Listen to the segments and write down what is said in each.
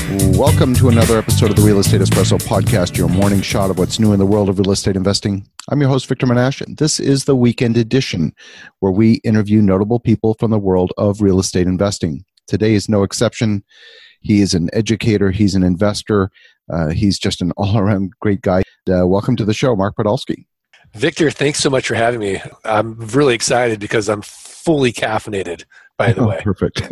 Welcome to another episode of the Real Estate Espresso Podcast, your morning shot of what's new in the world of real estate investing. I'm your host, Victor Menashe, and this is the weekend edition where we interview notable people from the world of real estate investing. Today is no exception. He is an educator. He's an investor. He's just an all-around great guy. Welcome to the show, Mark Podolsky. Victor, thanks so much for having me. I'm really excited because I'm fully caffeinated, by the way. Perfect.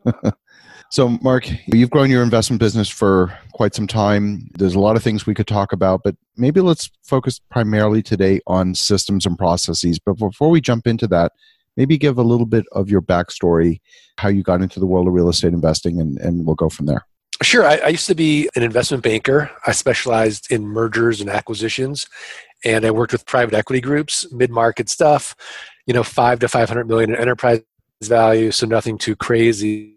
So, Mark, you've grown your investment business for quite some time. There's a lot of things we could talk about, but maybe let's focus primarily today on systems and processes. But before we jump into that, maybe give a little bit of your backstory, how you got into the world of real estate investing, and we'll go from there. Sure. I used to be an investment banker. I specialized in mergers and acquisitions, and I worked with private equity groups, mid-market stuff, $5 to $500 million in enterprise value, so nothing too crazy.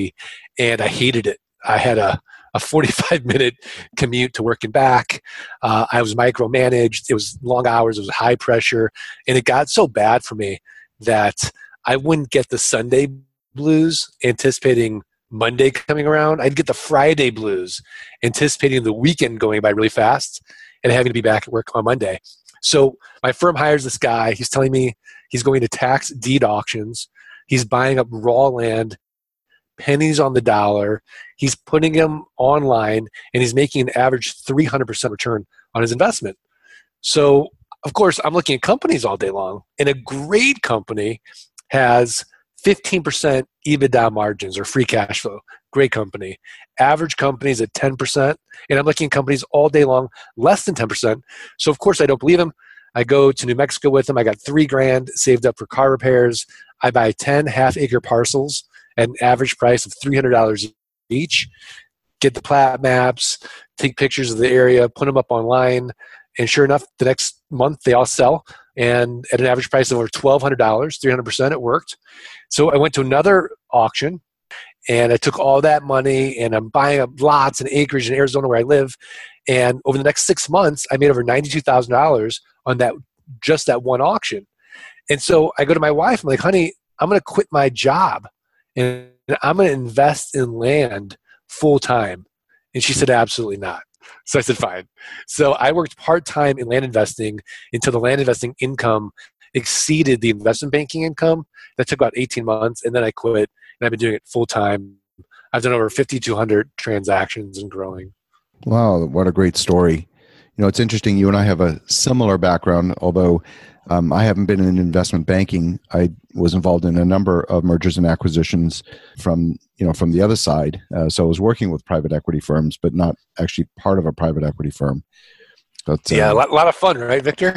And I hated it. I had a 45-minute commute to work and back. I was micromanaged. It was long hours. It was high pressure. And it got so bad for me that I wouldn't get the Sunday blues anticipating Monday coming around. I'd get the Friday blues anticipating the weekend going by really fast and having to be back at work on Monday. So my firm hires this guy. He's telling me he's going to tax deed auctions. He's buying up raw land, pennies on the dollar. He's putting them online, and he's making an average 300% return on his investment. So, of course, I'm looking at companies all day long, and a great company has 15% EBITDA margins or free cash flow. Great company. Average companies at 10%, and I'm looking at companies all day long, less than 10%. So, of course, I don't believe him. I go to New Mexico with him. I got $3,000 saved up for car repairs. I buy 10 half-acre parcels at an average price of $300 each, get the plat maps, take pictures of the area, put them up online, and sure enough, the next month they all sell, and at an average price of over $1,200, 300%, it worked. So I went to another auction, and I took all that money, and I'm buying up lots and acreage in Arizona where I live, and over the next 6 months, I made over $92,000 on just that one auction. And so I go to my wife, I'm like, honey, I'm going to quit my job and I'm going to invest in land full time. And she said, absolutely not. So I said, fine. So I worked part-time in land investing until the land investing income exceeded the investment banking income. That took about 18 months. And then I quit, and I've been doing it full time. I've done over 5,200 transactions and growing. Wow, what a great story. It's interesting. You and I have a similar background, although I haven't been in investment banking. I was involved in a number of mergers and acquisitions from the other side. So I was working with private equity firms, but not actually part of a private equity firm. But yeah, a lot of fun, right, Victor?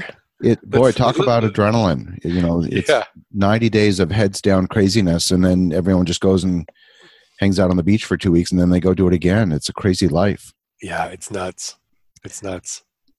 Talk about adrenaline. It's 90 days of heads down craziness, and then everyone just goes and hangs out on the beach for 2 weeks, and then they go do it again. It's a crazy life. Yeah, it's nuts. It's nuts.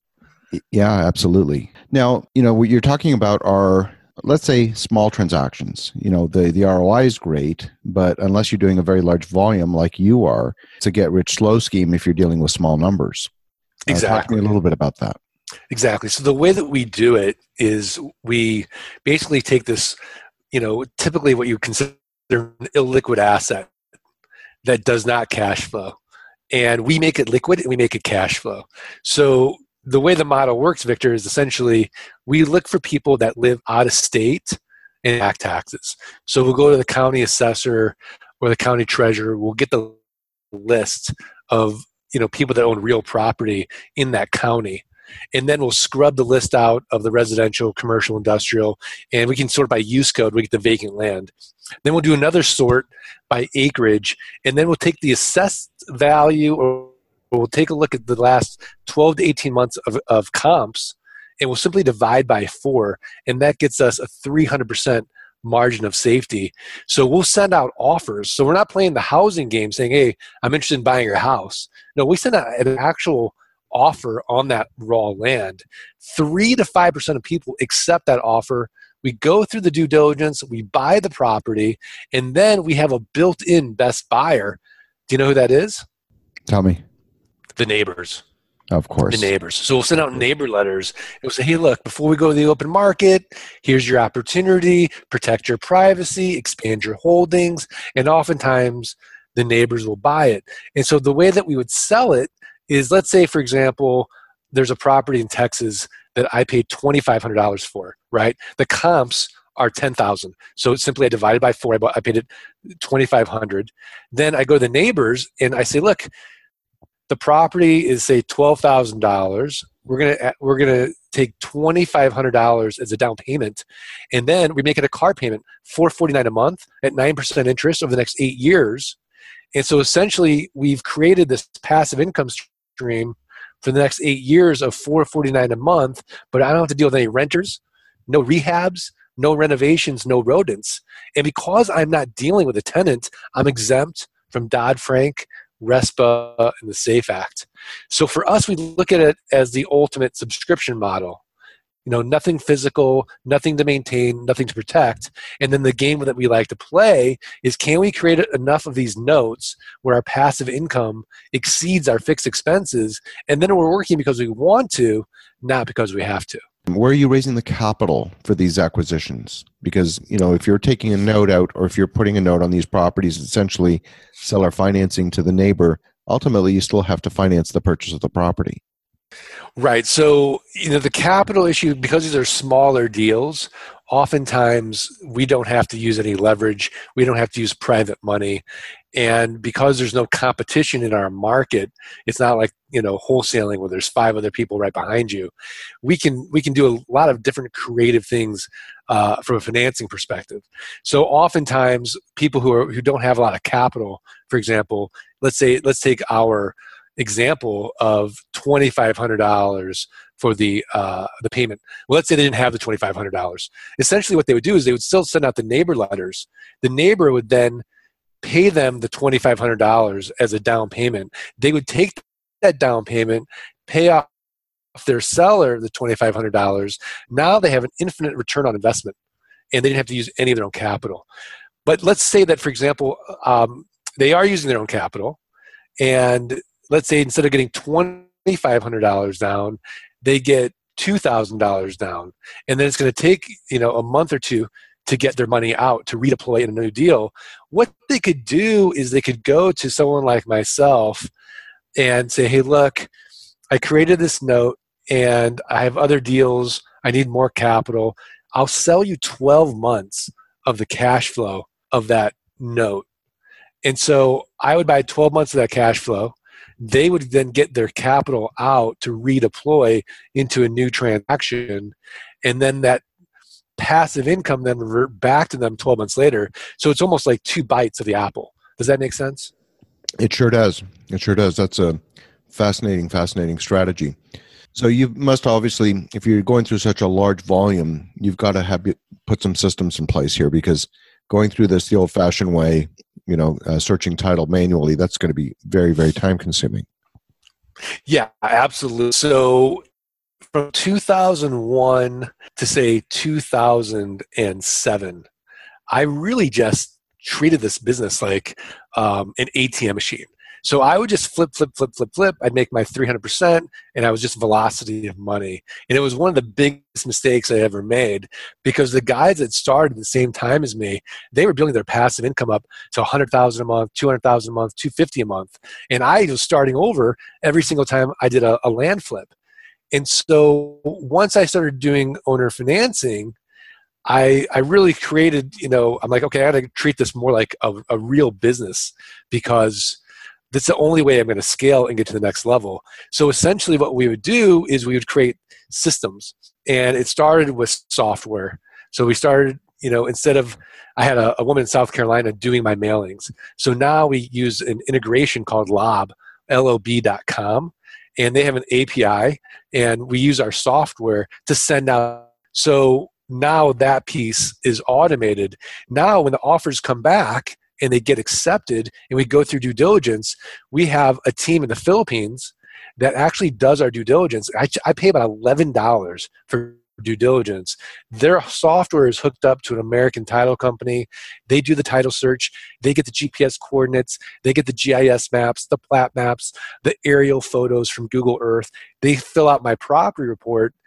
Yeah, absolutely. Now, what you're talking about are, let's say, small transactions. The ROI is great, but unless you're doing a very large volume like you are, it's a get-rich-slow scheme if you're dealing with small numbers. Exactly. Talk to me a little bit about that. Exactly. So the way that we do it is we basically take this, typically what you consider an illiquid asset that does not cash flow. And we make it liquid and we make it cash flow. So the way the model works, Victor, is essentially we look for people that live out of state and pay taxes. So we'll go to the county assessor or the county treasurer. We'll get the list of people that own real property in that county. And then we'll scrub the list out of the residential, commercial, industrial, and we can sort by use code. We get the vacant land. Then we'll do another sort by acreage, and then we'll take the assessed value, or we'll take a look at the last 12 to 18 months of comps, and we'll simply divide by 4, and that gets us a 300% margin of safety. So we'll send out offers. So we're not playing the housing game saying, hey, I'm interested in buying your house. No, we send out an actual offer on that raw land. 3 to 5% of people accept that offer. We go through the due diligence, we buy the property, and then we have a built-in best buyer. Do you know who that is? Tell me. The neighbors. Of course. The neighbors. So we'll send out neighbor letters. And we'll say, hey, look, before we go to the open market, here's your opportunity, protect your privacy, expand your holdings. And oftentimes the neighbors will buy it. And so the way that we would sell it is, let's say, for example, there's a property in Texas that I paid $2,500 for, right? The comps are 10,000. So simply I divided by 4. I paid it 2,500. Then I go to the neighbors and I say, look, the property is, say, $12,000. We're gonna take $2,500 as a down payment, and then we make it a car payment, $449 a month at 9% interest over the next 8 years. And so essentially, we've created this passive income stream for the next 8 years of $449 a month. But I don't have to deal with any renters, no rehabs, no renovations, no rodents. And because I'm not dealing with a tenant, I'm exempt from Dodd-Frank, RESPA, and the SAFE Act. So for us, we look at it as the ultimate subscription model. Nothing physical, nothing to maintain, nothing to protect. And then the game that we like to play is, can we create enough of these notes where our passive income exceeds our fixed expenses? And then we're working because we want to, not because we have to. Where are you raising the capital for these acquisitions? Because, if you're taking a note out, or if you're putting a note on these properties, essentially seller financing to the neighbor, ultimately you still have to finance the purchase of the property. Right. So, the capital issue, because these are smaller deals, oftentimes we don't have to use any leverage. We don't have to use private money. And because there's no competition in our market, it's not like, wholesaling where there's 5 other people right behind you. We can do a lot of different creative things from a financing perspective. So oftentimes people who don't have a lot of capital, for example, let's take our example of $2,500 for the payment. Well, let's say they didn't have the $2,500. Essentially what they would do is they would still send out the neighbor letters. The neighbor would then pay them the $2,500 as a down payment. They would take that down payment, pay off their seller the $2,500. Now they have an infinite return on investment, and they didn't have to use any of their own capital. But let's say that, for example, they are using their own capital, and let's say instead of getting $2,500 down, they get $2,000 down, and then it's going to take a month or two to get their money out to redeploy in a new deal. What they could do is they could go to someone like myself and say, hey, look, I created this note and I have other deals. I need more capital. I'll sell you 12 months of the cash flow of that note. And so I would buy 12 months of that cash flow. They would then get their capital out to redeploy into a new transaction. And then that passive income then revert back to them 12 months later. So it's almost like 2 bites of the apple. Does that make sense? It sure does. It sure does. That's a fascinating strategy. So you must obviously, if you're going through such a large volume, you've got to put some systems in place here, because going through this the old-fashioned way, searching title manually, that's going to be very, very time consuming. Yeah, absolutely. So from 2001 to say 2007, I really just treated this business like an ATM machine. So I would just flip. I'd make my 300%, and I was just velocity of money. And it was one of the biggest mistakes I ever made, because the guys that started at the same time as me, they were building their passive income up to $100,000 a month, $200,000 a month, $250 a month. And I was starting over every single time I did a land flip. And so once I started doing owner financing, I really created, I'm like, okay, I got to treat this more like a real business, because that's the only way I'm going to scale and get to the next level. So essentially what we would do is we would create systems, and it started with software. So we started, instead of, I had a woman in South Carolina doing my mailings. So now we use an integration called Lob, LOB.com, and they have an API, and we use our software to send out. So now that piece is automated. Now when the offers come back and they get accepted and we go through due diligence, we have a team in the Philippines that actually does our due diligence. I pay about $11 for due diligence. Their software is hooked up to an American title company. They do the title search. They get the GPS coordinates. They get the GIS maps, the plat maps, the aerial photos from Google Earth. They fill out my property report.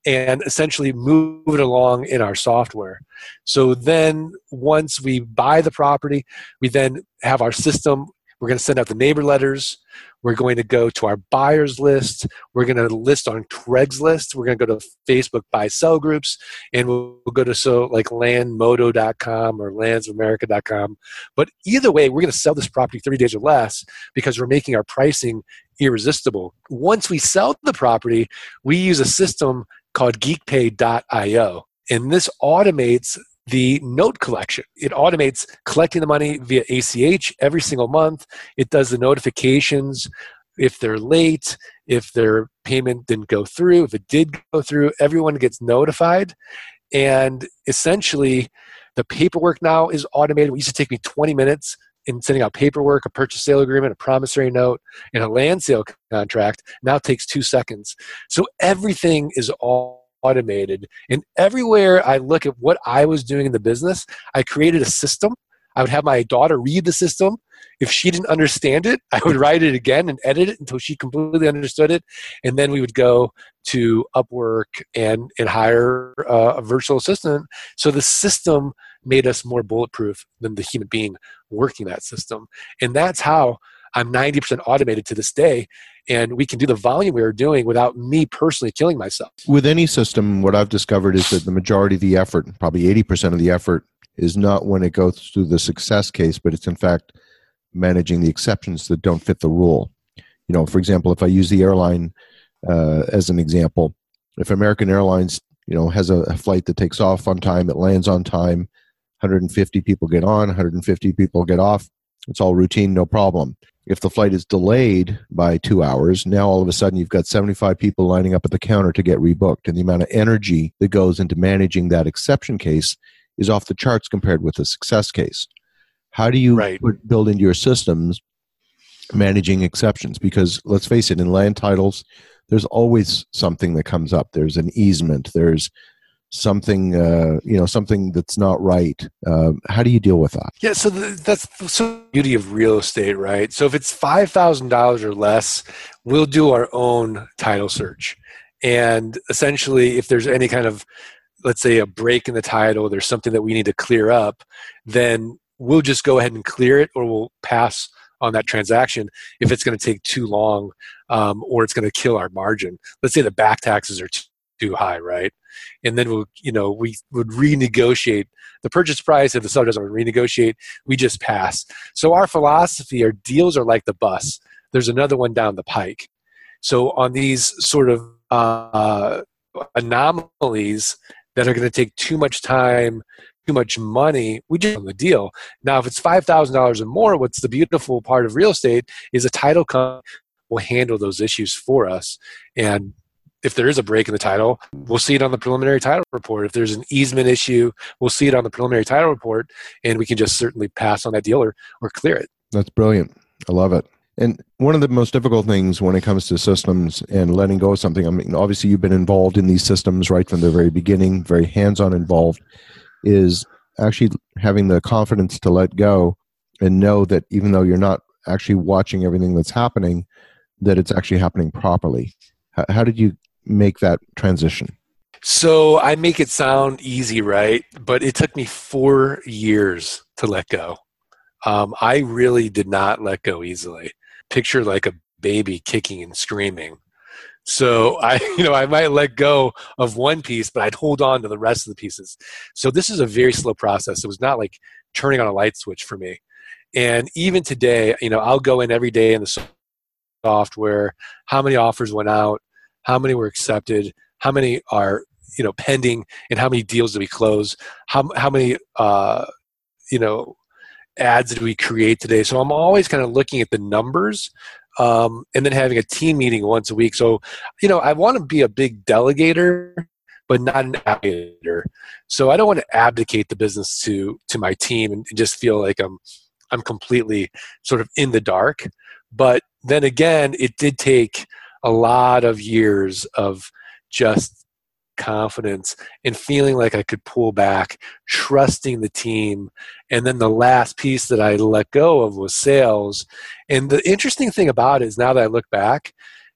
and essentially move it along in our software. So then once we buy the property, we then have our system. We're going to send out the neighbor letters. We're going to go to our buyers list. We're going to list on Craigslist. We're going to go to Facebook buy sell groups, and we'll go to like landmodo.com or landsamerica.com. But either way, we're going to sell this property 30 days or less because we're making our pricing irresistible. Once we sell the property, we use a system called geekpay.io, and this automates the note collection. It automates collecting the money via ACH every single month. It does the notifications if they're late, if their payment didn't go through. If it did go through, everyone gets notified. And essentially, the paperwork now is automated. It used to take me 20 minutes in sending out paperwork, a purchase sale agreement, a promissory note, and a land sale contract. Now takes 2 seconds. So everything is all automated. And everywhere I look at what I was doing in the business, I created a system. I would have my daughter read the system. If she didn't understand it, I would write it again and edit it until she completely understood it. And then we would go to Upwork and hire a virtual assistant. So the system made us more bulletproof than the human being working that system. And that's how I'm 90% automated to this day, and we can do the volume we were doing without me personally killing myself. With any system, what I've discovered is that the majority of the effort, probably 80% of the effort, is not when it goes through the success case, but it's in fact managing the exceptions that don't fit the rule. You know, for example, if I use the airline as an example, if American Airlines, has a flight that takes off on time, it lands on time, 150 people get on, 150 people get off, it's all routine, no problem. If the flight is delayed by 2 hours, now all of a sudden you've got 75 people lining up at the counter to get rebooked. And the amount of energy that goes into managing that exception case is off the charts compared with the success case. How do you build into your systems managing exceptions? Because let's face it, in land titles, there's always something that comes up. There's an easement. There's something, something that's not right. How do you deal with that? Yeah, so that's the beauty of real estate, right? So if it's $5,000 or less, we'll do our own title search. And essentially, if there's any kind of, let's say, a break in the title, there's something that we need to clear up, then we'll just go ahead and clear it, or we'll pass on that transaction if it's going to take too long, or it's going to kill our margin. Let's say the back taxes are too high, right? And then we would renegotiate the purchase price. If the seller doesn't renegotiate, we just pass. So our philosophy, our deals are like the bus. There's another one down the pike. So on these sort of anomalies that are going to take too much time, too much money, we just on the deal. Now, if it's $5,000 or more, what's the beautiful part of real estate is a title company will handle those issues for us. And if there is a break in the title, we'll see it on the preliminary title report. If there's an easement issue, we'll see it on the preliminary title report, and we can just certainly pass on that deal or clear it. That's brilliant. I love it. And one of the most difficult things when it comes to systems and letting go of something, I mean, obviously you've been involved in these systems right from the very beginning, very hands-on involved, is actually having the confidence to let go and know that even though you're not actually watching everything that's happening, that it's actually happening properly. How did you make that transition? So I make it sound easy, right? But it took me 4 years to let go. I really did not let go easily. Picture like a baby kicking and screaming. So I might let go of one piece, but I'd hold on to the rest of the pieces. So this is a very slow process. It was not like turning on a light switch for me. And even today, I'll go in every day in the software, how many offers went out, how many were accepted, how many are pending, and how many deals did we close, how many ads did we create today. So I'm always kind of looking at the numbers, and then having a team meeting once a week. So I want to be a big delegator, but not an abdicator. So I don't want to abdicate the business to my team and just feel like I'm completely sort of in the dark. But then again, it did take a lot of years of just confidence and feeling like I could pull back, trusting the team. And then the last piece that I let go of was sales. And the interesting thing about it is, now that I look back,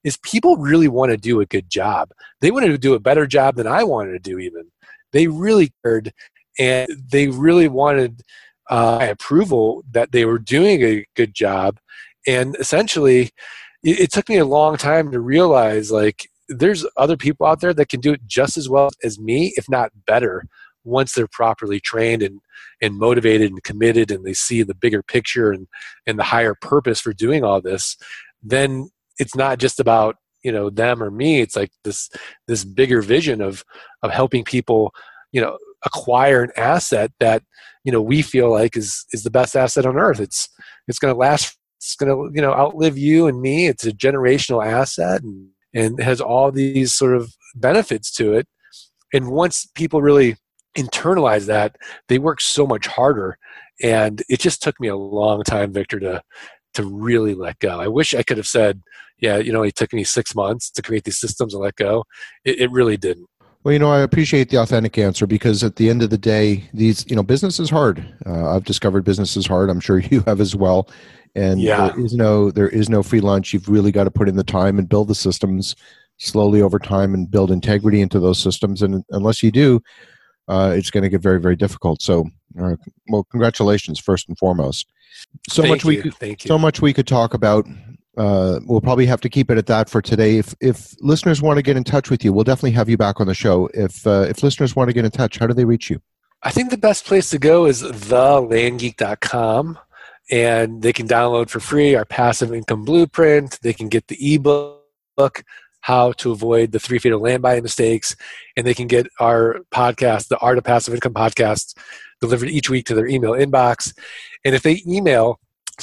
is people really want to do a good job. They wanted to do a better job than I wanted to do even. They really cared, and they really wanted my approval that they were doing a good job. And essentially, it took me a long time to realize, like, there's other people out there that can do it just as well as me, if not better, once they're properly trained and motivated and committed, and they see the bigger picture and the higher purpose for doing all this. Then it's not just about, them or me. It's like this bigger vision of helping people, acquire an asset that, we feel like is the best asset on earth. It's going to last. It's going to, outlive you and me. It's a generational asset and has all these sort of benefits to it. And once people really internalize that, they work so much harder. And it just took me a long time, Victor, to really let go. I wish I could have said, yeah, it took me 6 months to create these systems and let go. It really didn't. Well, I appreciate the authentic answer, because at the end of the day, business is hard. I've discovered business is hard. I'm sure you have as well. And yeah. there is no free lunch. You've really got to put in the time and build the systems slowly over time and build integrity into those systems. And unless you do, it's going to get very, very difficult. So, well, congratulations first and foremost. Thank you. So much we could talk about. We'll probably have to keep it at that for today. If listeners want to get in touch with you, we'll definitely have you back on the show. If listeners want to get in touch, how do they reach you? I think the best place to go is thelandgeek.com, and they can download for free our passive income blueprint. They can get the ebook, How to Avoid the 3 Fatal Land Buying Mistakes, and they can get our podcast, the Art of Passive Income podcast, delivered each week to their email inbox. And if they email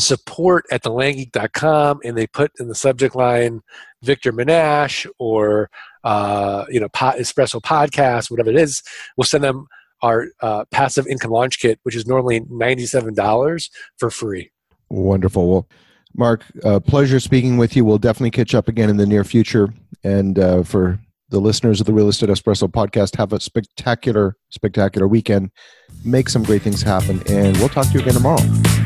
support@thelandgeek.com and they put in the subject line Victor Menasce or Espresso Podcast, whatever it is, we'll send them our passive income launch kit, which is normally $97 for free. Wonderful. Well, Mark, pleasure speaking with you. We'll definitely catch up again in the near future. And for the listeners of the Real Estate Espresso podcast, have a spectacular, spectacular weekend. Make some great things happen. And we'll talk to you again tomorrow.